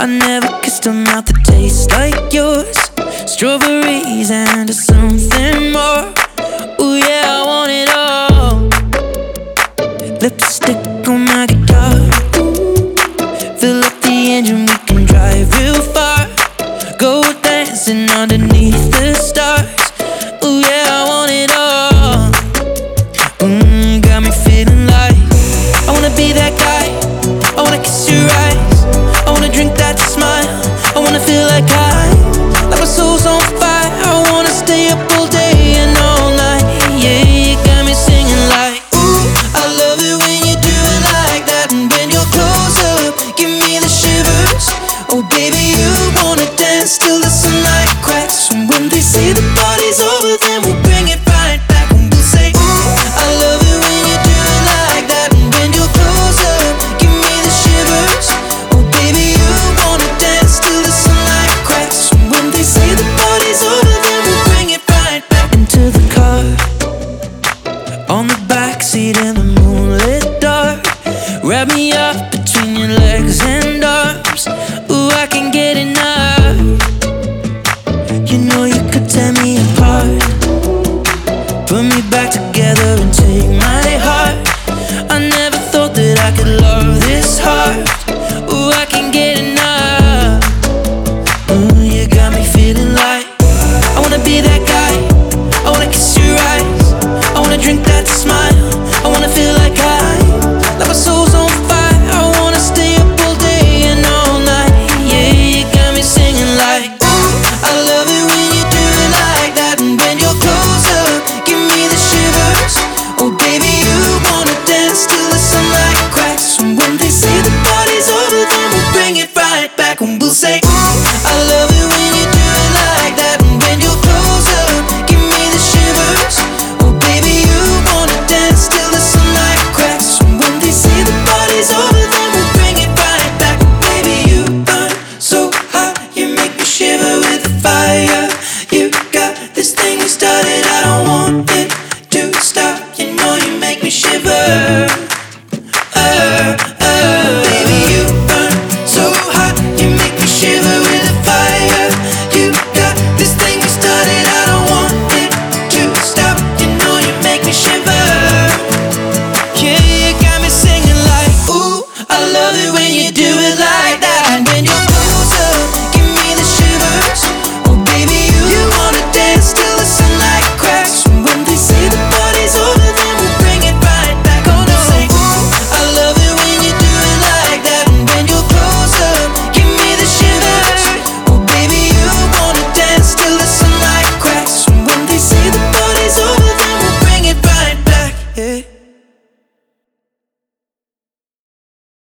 I never kissed a mouth that tastes like yours. Strawberries and something more. Ooh yeah, I want it all. Lipstick on my guitar. Fill up the engine, we can drive real far. Go dancing underneath the stars. Ooh yeah, I want it all. Got me feeling like I wanna be that guy. I wanna kiss your eyes. I wanna drink that smile. I wanna feel like my soul's on fire. I wanna stay up all day and all night. Yeah, you got me singing like, ooh, I love it when you do it like that. And when you're close up, give me the shivers. Oh baby, you wanna dance till the sunlight cracks. And when they say the party's over, then